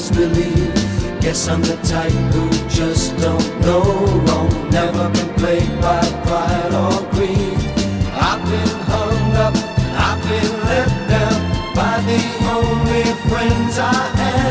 disbelieve. Guess I'm the type who just don't know wrong. Never been played by pride or greed. I've been hung up, I've been let down by the only friends I have.